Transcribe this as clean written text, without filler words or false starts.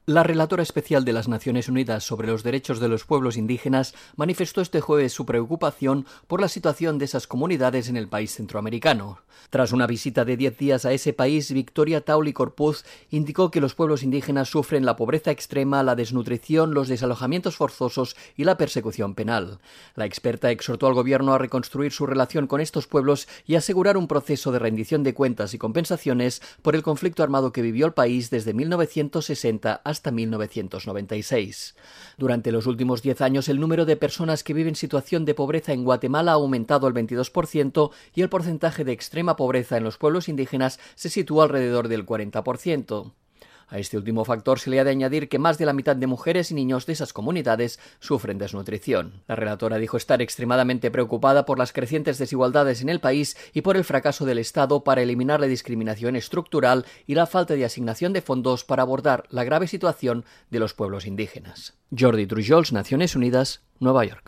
La relatora especial de las Naciones Unidas sobre los derechos de los pueblos indígenas manifestó este jueves su preocupación por la situación de esas comunidades en el país centroamericano. Tras una visita de 10 días a ese país, Victoria Tauli Corpuz indicó que los pueblos indígenas sufren la pobreza extrema, la desnutrición, los desalojamientos forzosos y la persecución penal. La experta exhortó al gobierno a reconstruir su relación con estos pueblos y asegurar un proceso de rendición de cuentas y compensaciones por el conflicto armado que vivió el país desde 1960 hasta 1996. Durante los últimos 10 años, el número de personas que viven en situación de pobreza en Guatemala ha aumentado al 22% y el porcentaje de extrema pobreza en los pueblos indígenas se sitúa alrededor del 40%. A este último factor se le ha de añadir que más de la mitad de mujeres y niños de esas comunidades sufren desnutrición. La relatora dijo estar extremadamente preocupada por las crecientes desigualdades en el país y por el fracaso del Estado para eliminar la discriminación estructural y la falta de asignación de fondos para abordar la grave situación de los pueblos indígenas. Jordi Trujols, Naciones Unidas, Nueva York.